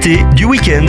l'invité du week-end.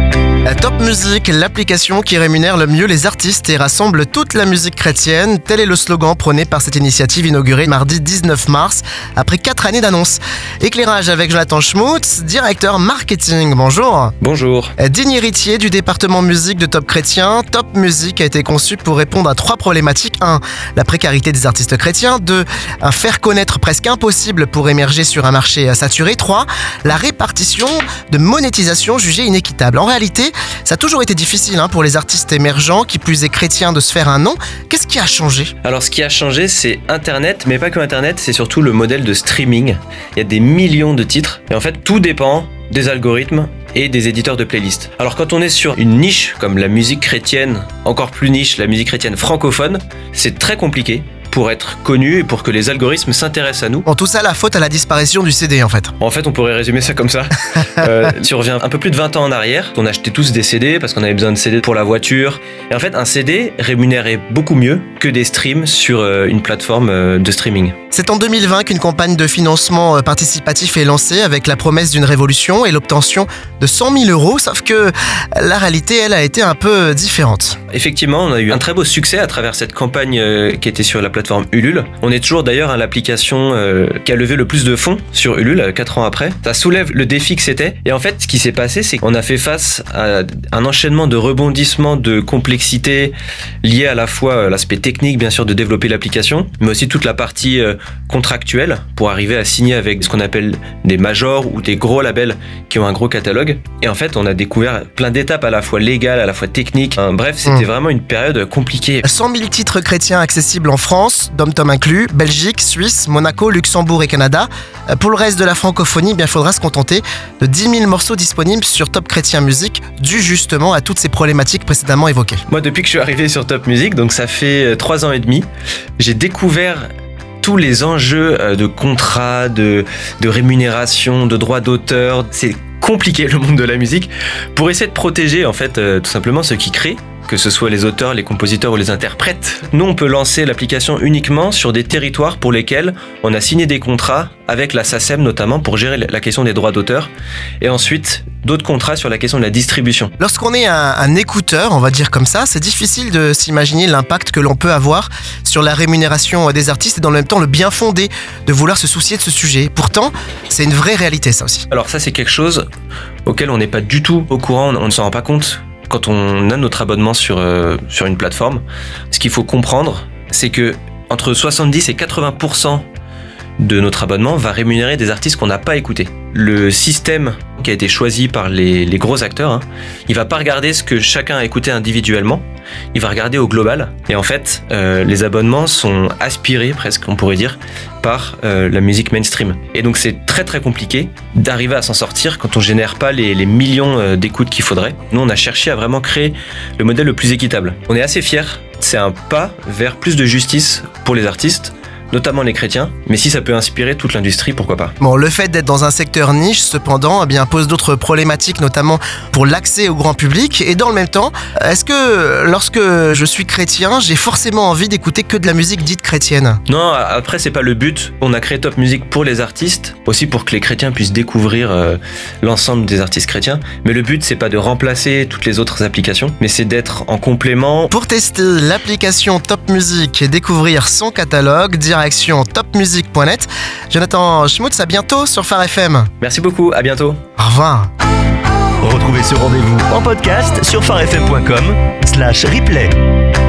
Top Music, l'application qui rémunère le mieux les artistes et rassemble toute la musique chrétienne. Tel est le slogan prôné par cette initiative inaugurée mardi 19 mars, après 4 années d'annonces. Éclairage avec Jonathan Schmutz, directeur marketing. Bonjour. Bonjour. Digne héritier du département musique de Top Chrétien, Top Music a été conçu pour répondre à 3 problématiques. 1. La précarité des artistes chrétiens. 2. Un faire connaître presque impossible pour émerger sur un marché saturé. 3. La répartition de monétisation jugée inéquitable. En réalité, ça a toujours été difficile pour les artistes émergents, qui plus est chrétiens, de se faire un nom. Qu'est-ce qui a changé ? Alors ce qui a changé, c'est Internet, mais pas que Internet, c'est surtout le modèle de streaming. Il y a des millions de titres, et en fait tout dépend des algorithmes et des éditeurs de playlists. Alors quand on est sur une niche comme la musique chrétienne, encore plus niche, la musique chrétienne francophone, c'est très compliqué pour être connu et pour que les algorithmes s'intéressent à nous. Bon, tout ça, la faute à la disparition du CD en fait. En fait, on pourrait résumer ça comme ça. Tu reviens un peu plus de 20 ans en arrière, on achetait tous des CD parce qu'on avait besoin de CD pour la voiture. Et en fait, un CD rémunérait beaucoup mieux que des streams sur une plateforme de streaming. C'est en 2020 qu'une campagne de financement participatif est lancée avec la promesse d'une révolution et l'obtention de 100 000 €, sauf que la réalité, elle, a été un peu différente. Effectivement, on a eu un très beau succès à travers cette campagne qui était sur la plateforme Ulule. On est toujours d'ailleurs l'application qui a levé le plus de fonds sur Ulule 4 ans après. Ça soulève le défi que c'était. Et en fait, ce qui s'est passé, c'est qu'on a fait face à un enchaînement de rebondissements, de complexité liés à la fois l'aspect technique, bien sûr, de développer l'application, mais aussi toute la partie contractuelle pour arriver à signer avec ce qu'on appelle des majors ou des gros labels qui ont un gros catalogue. Et en fait, on a découvert plein d'étapes à la fois légales, à la fois techniques. Bref, c'était vraiment une période compliquée. 100 000 titres chrétiens accessibles en France, DomTom inclus, Belgique, Suisse, Monaco, Luxembourg et Canada. Pour le reste de la francophonie, il faudra se contenter de 10 000 morceaux disponibles sur Top Chrétien Music, dû justement à toutes ces problématiques précédemment évoquées. Moi, depuis que je suis arrivé sur Top Music, donc ça fait 3 ans et demi, j'ai découvert tous les enjeux de contrats, de rémunération, de droits d'auteur. C'est compliqué le monde de la musique pour essayer de protéger en fait tout simplement ceux qui créent, que ce soit les auteurs, les compositeurs ou les interprètes. Nous, on peut lancer l'application uniquement sur des territoires pour lesquels on a signé des contrats avec la SACEM notamment pour gérer la question des droits d'auteur, et ensuite d'autres contrats sur la question de la distribution. Lorsqu'on est un écouteur, on va dire comme ça, c'est difficile de s'imaginer l'impact que l'on peut avoir sur la rémunération des artistes et dans le même temps le bien fondé de vouloir se soucier de ce sujet. Pourtant, c'est une vraie réalité ça aussi. Alors ça, c'est quelque chose auquel on n'est pas du tout au courant, on ne s'en rend pas compte quand on a notre abonnement sur une plateforme. Ce qu'il faut comprendre, c'est que entre 70 et 80% de notre abonnement va rémunérer des artistes qu'on n'a pas écoutés. Le système qui a été choisi par les gros acteurs, il va pas regarder ce que chacun a écouté individuellement, il va regarder au global. Et en fait, les abonnements sont aspirés, presque on pourrait dire, par la musique mainstream. Et donc c'est très très compliqué d'arriver à s'en sortir quand on génère pas les millions d'écoutes qu'il faudrait. Nous, on a cherché à vraiment créer le modèle le plus équitable. On est assez fiers, c'est un pas vers plus de justice pour les artistes, notamment les chrétiens, mais si ça peut inspirer toute l'industrie, pourquoi pas. Bon, le fait d'être dans un secteur niche, cependant, pose d'autres problématiques, notamment pour l'accès au grand public. Et dans le même temps, est-ce que lorsque je suis chrétien, j'ai forcément envie d'écouter que de la musique dite chrétienne ? Non, après c'est pas le but. On a créé Top Music pour les artistes, aussi pour que les chrétiens puissent découvrir l'ensemble des artistes chrétiens. Mais le but, c'est pas de remplacer toutes les autres applications, mais c'est d'être en complément. Pour tester l'application Top Music et découvrir son catalogue, direction topmusic.net. Jonathan Schmutz, à bientôt sur Phare FM. Merci beaucoup, à bientôt. Au revoir. Retrouvez ce rendez-vous en podcast sur pharefm.com/replay.